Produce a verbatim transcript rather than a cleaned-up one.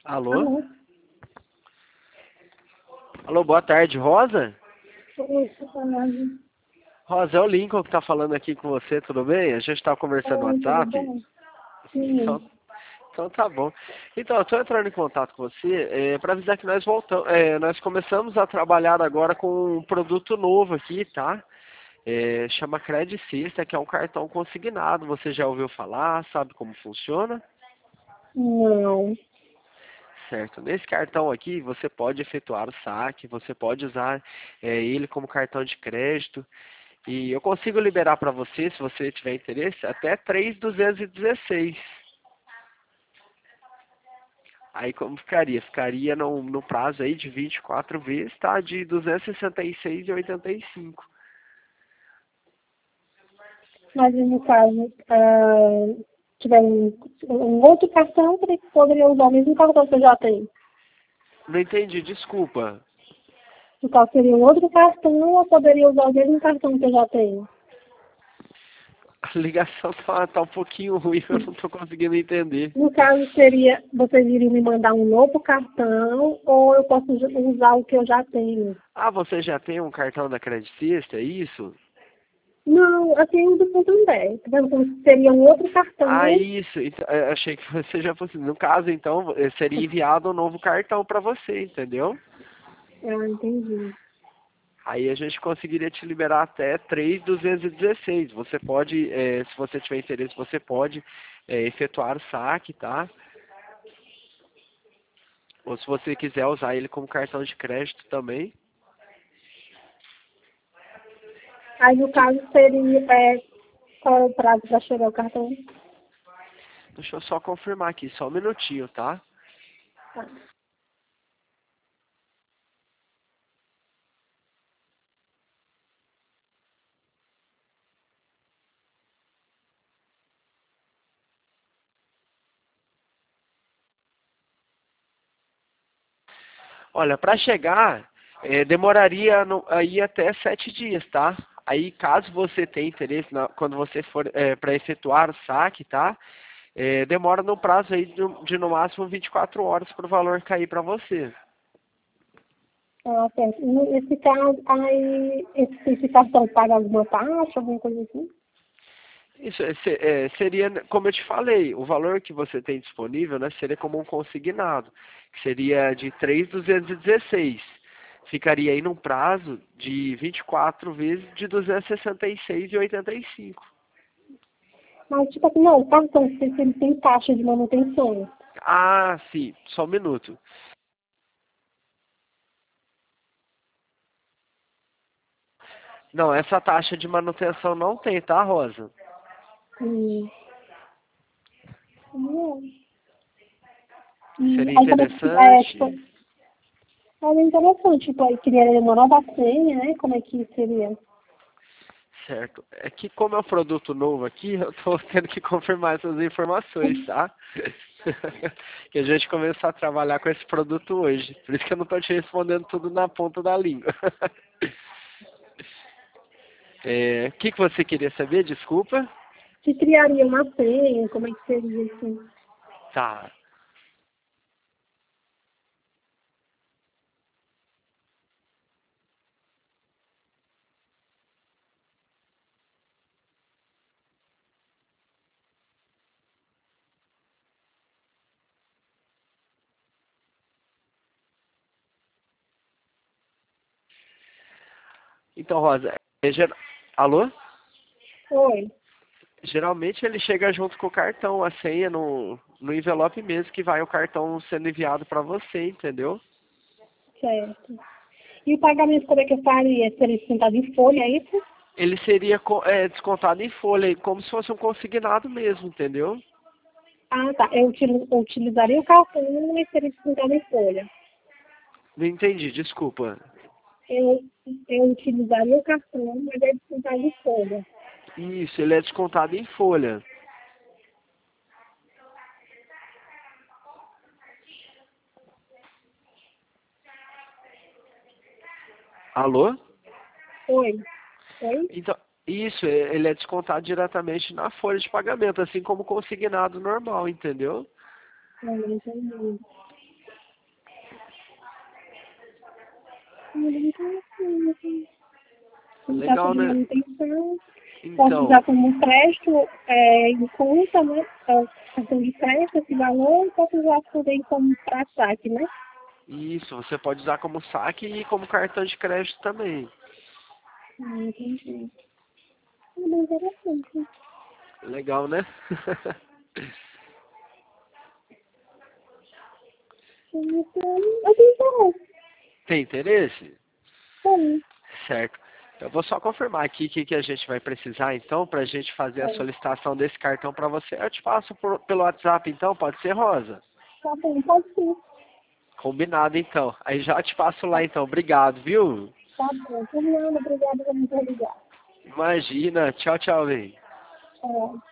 Alô? Alô? Alô, boa tarde, Rosa? Oi, tô falando. Rosa, é o Lincoln que tá falando aqui com você, tudo bem? A gente tá conversando no Oi, tudo WhatsApp. bom? Sim. Então, então tá bom. Então, eu tô entrando em contato com você é, para avisar que nós voltamos, é, nós começamos a trabalhar agora com um produto novo aqui, tá? É, chama Credit System, que é um cartão consignado. Você já ouviu falar? Sabe como funciona? Não. Certo. Nesse cartão aqui, você pode efetuar o saque, você pode usar é, ele como cartão de crédito. E eu consigo liberar para você, se você tiver interesse, até três mil duzentos e dezesseis. Aí como ficaria? Ficaria no, no prazo aí de vinte e quatro vezes, tá? De duzentos e sessenta e seis e oitenta e cinco. Mas no caso, ah, tiver um, um outro cartão, você poderia usar o mesmo cartão que eu já tenho. Não entendi, desculpa. No caso, seria um outro cartão, eu poderia usar o mesmo cartão que eu já tenho. A ligação tá, tá um pouquinho ruim, eu não tô conseguindo entender. No caso, seria, vocês iriam me mandar um novo cartão ou eu posso usar o que eu já tenho? Ah, você já tem um cartão da Credit System, é isso? Não, assim, eu do Santander. Então, seria um outro cartão. Ah, isso. Então, eu achei que você já fosse. No caso, então, eh, seria enviado um novo cartão para você, entendeu? Ah, entendi. Aí a gente conseguiria te liberar até três mil duzentos e dezesseis. Você pode, eh, se você tiver interesse, você pode eh, efetuar o saque, tá? Ou se você quiser usar ele como cartão de crédito também. Aí, no Que- caso, seria, é, qual é o prazo para chegar o cartão? Deixa eu só confirmar aqui, só um minutinho, tá? Tá. Olha, para chegar, eh, demoraria no- aí até sete dias, tá? Aí, caso você tenha interesse, na- quando você for para efetuar o saque, tá? Eh, demora no prazo aí de, de no máximo vinte e quatro horas para o valor cair para você. Ah, certo. Nesse caso, aí, esse, esse cartão paga alguma taxa, alguma coisa assim? Isso é, se- é, seria, como eu te falei, o valor que você tem disponível, né, seria como um consignado, que seria de três mil duzentos e dezesseis. Ficaria aí num prazo de vinte e quatro vezes de duzentos e sessenta e seis e oitenta e cinco. Mas, tipo assim, não, o cartão, se se ele tem taxa de manutenção. Ah, sim, só um minuto. Não, essa taxa de manutenção não tem, tá, Rosa? Hum. Não. E Seria aí, como é que fica? É, tipo, interessante. é bem interessante, tipo, aí queria uma nova senha, né? Como é que seria? Certo. É que como é um produto novo aqui, eu tô tendo que confirmar essas informações, tá? Que a gente começou a trabalhar com esse produto hoje. Por isso que eu não tô te respondendo tudo na ponta da língua. É, o que, que você queria saber? Desculpa. Se criaria uma senha, como é que seria, assim? Tá. Então, Rosa, é, ger- alô? Oi, Geralmente ele chega junto com o cartão, a senha no, no envelope mesmo que vai o cartão sendo enviado para você, entendeu? certo. E o pagamento, como é que eu faria? Seria descontado em folha, é isso? Ele seria co- é, descontado em folha, como se fosse um consignado mesmo, entendeu? Ah, tá. Eu util- eu utilizaria o cartão e seria descontado em folha. Não entendi, desculpa. Eu, eu utilizaria o cartão, mas é descontado em folha. Isso, ele é descontado em folha. Alô? Oi, oi? Então, isso, é- ele é descontado diretamente na folha de pagamento, assim como consignado normal, entendeu? Não, não entendi. Legal, né? Posso Então, usar como crédito é, em conta, né? É, cartão de crédito, esse valor, e posso usar também como para saque, né? isso, você pode usar como saque e como cartão de crédito também. Ah, entendi. É bem interessante. Legal, né? Então, eu tenho interesse. Tem interesse? Sim, Certo. Eu vou só confirmar aqui o que, que a gente vai precisar, então, para a gente fazer a sim. solicitação desse cartão para você. Eu te passo por- pelo WhatsApp, então, pode ser, Rosa? Tá bom, pode sim. Combinado, então. Aí já te passo lá, então. Obrigado, viu? Tá bom. Por nada, obrigada por me ter ligado. Imagina. Tchau, tchau, velho. É.